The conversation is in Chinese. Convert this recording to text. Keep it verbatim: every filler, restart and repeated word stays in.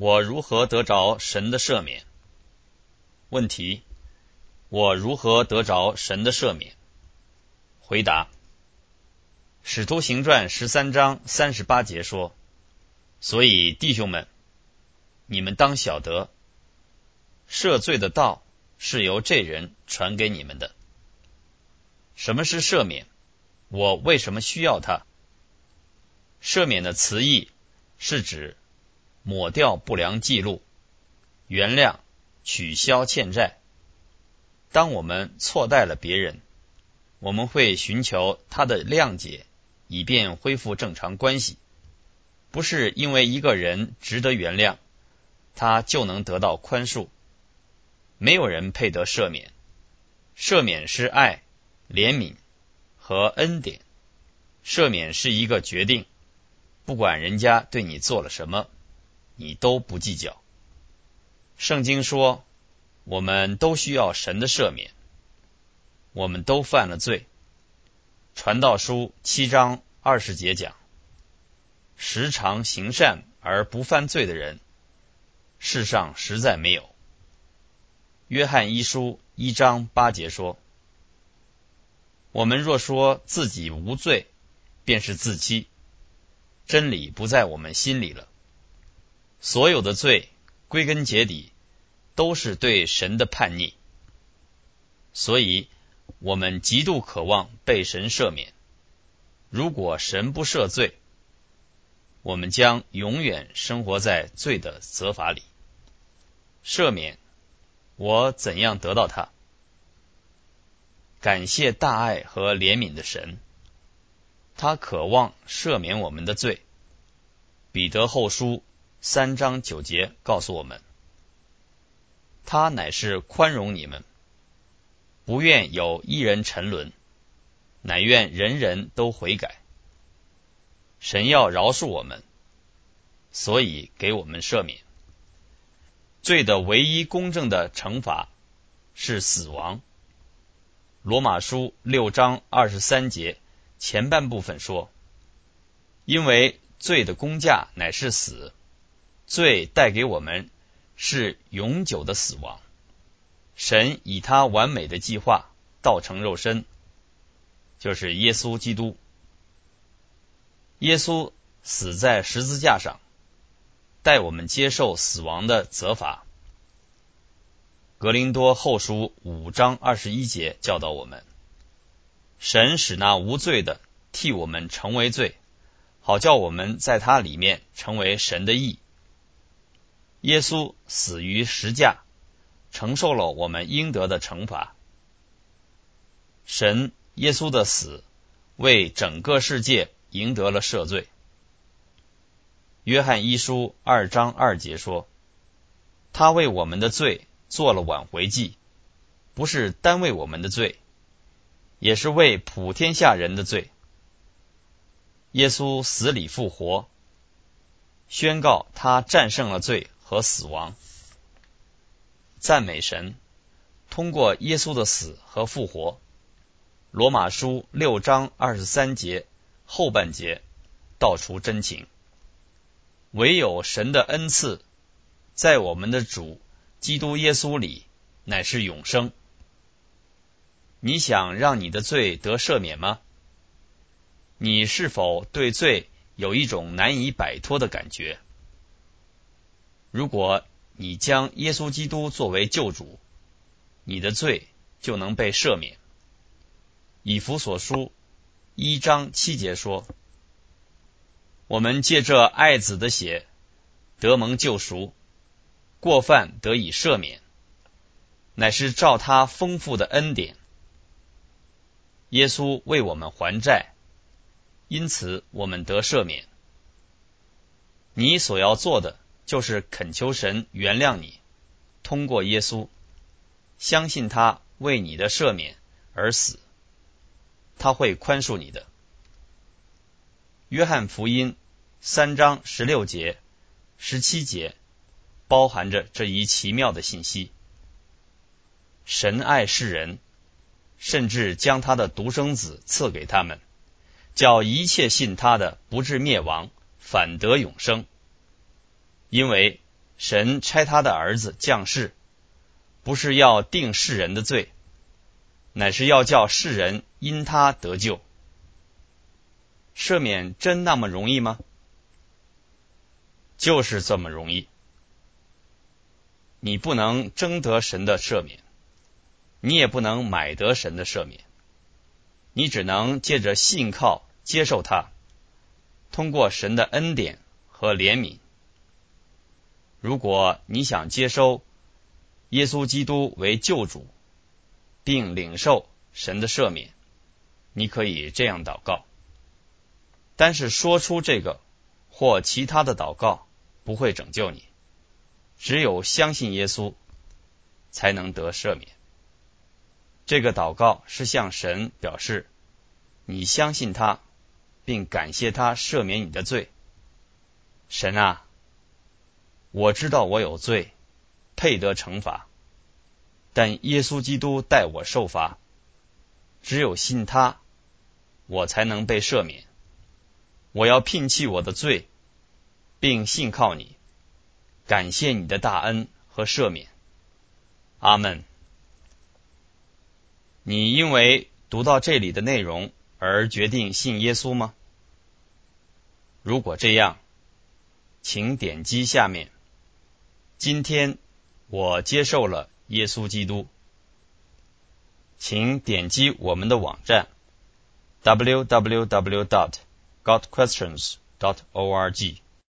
我如何得着神的赦免？问题：我如何得着神的赦免？回答：使徒行传十三章三十八节说，所以弟兄们，你们当晓得，赦罪的道是由这人传给你们的。什么是赦免？我为什么需要它？赦免的词义是指抹掉不良记录，原谅、取消欠债。当我们错待了别人，我们会寻求他的谅解，以便恢复正常关系。不是因为一个人值得原谅，他就能得到宽恕。没有人配得赦免。赦免是爱、怜悯和恩典。赦免是一个决定，不管人家对你做了什么，你都不计较。圣经说，我们都需要神的赦免，我们都犯了罪。传道书七章二十节讲，时常行善而不犯罪的人，世上实在没有。约翰一书一章八节说，我们若说自己无罪，便是自欺，真理不在我们心里了。所有的罪归根结底都是对神的叛逆，所以我们极度渴望被神赦免。如果神不赦罪，我们将永远生活在罪的责罚里。赦免，我怎样得到它？感谢大爱和怜悯的神，他渴望赦免我们的罪。彼得后书三章九节告诉我们，他乃是宽容你们，不愿有一人沉沦，乃愿人人都悔改。神要饶恕我们，所以给我们赦免。罪的唯一公正的惩罚是死亡。罗马书六章二十三节前半部分说，因为罪的工价乃是死，罪带给我们是永久的死亡。神以他完美的计划道成肉身，就是耶稣基督。耶稣死在十字架上，带我们接受死亡的责罚。格林多后书五章二十一节教导我们，神使那无罪的替我们成为罪，好叫我们在他里面成为神的义。耶稣死于十架，承受了我们应得的惩罚。神耶稣的死为整个世界赢得了赦罪。约翰一书二章二节说，他为我们的罪做了挽回祭，不是单为我们的罪，也是为普天下人的罪。耶稣死里复活，宣告他战胜了罪和死亡。赞美神，通过耶稣的死和复活，罗马书六章二十三节后半节道出真情。唯有神的恩赐在我们的主基督耶稣里乃是永生。你想让你的罪得赦免吗？你是否对罪有一种难以摆脱的感觉？如果你将耶稣基督作为救主，你的罪就能被赦免。以弗所书一章七节说，我们借着爱子的血得蒙救赎，过犯得以赦免，乃是照他丰富的恩典。耶稣为我们还债，因此我们得赦免。你所要做的就是恳求神原谅你，通过耶稣，相信他为你的赦免而死，他会宽恕你的。约翰福音三章十六节、十七节包含着这一奇妙的信息。神爱世人，甚至将他的独生子赐给他们，叫一切信他的不至灭亡，反得永生。因为神差他的儿子降世，不是要定世人的罪，乃是要叫世人因他得救。赦免真那么容易吗？就是这么容易。你不能争得神的赦免，你也不能买得神的赦免，你只能借着信靠接受它，通过神的恩典和怜悯。如果你想接收耶稣基督为救主，并领受神的赦免，你可以这样祷告。但是说出这个或其他的祷告不会拯救你，只有相信耶稣才能得赦免。这个祷告是向神表示你相信他，并感谢他赦免你的罪。神啊，我知道我有罪，配得惩罚，但耶稣基督代我受罚，只有信他，我才能被赦免。我要摒弃我的罪，并信靠你，感谢你的大恩和赦免。阿们。你因为读到这里的内容而决定信耶稣吗？如果这样，请点击下面今天我接受了耶稣基督。请点击我们的网站 double-u double-u double-u dot got questions dot org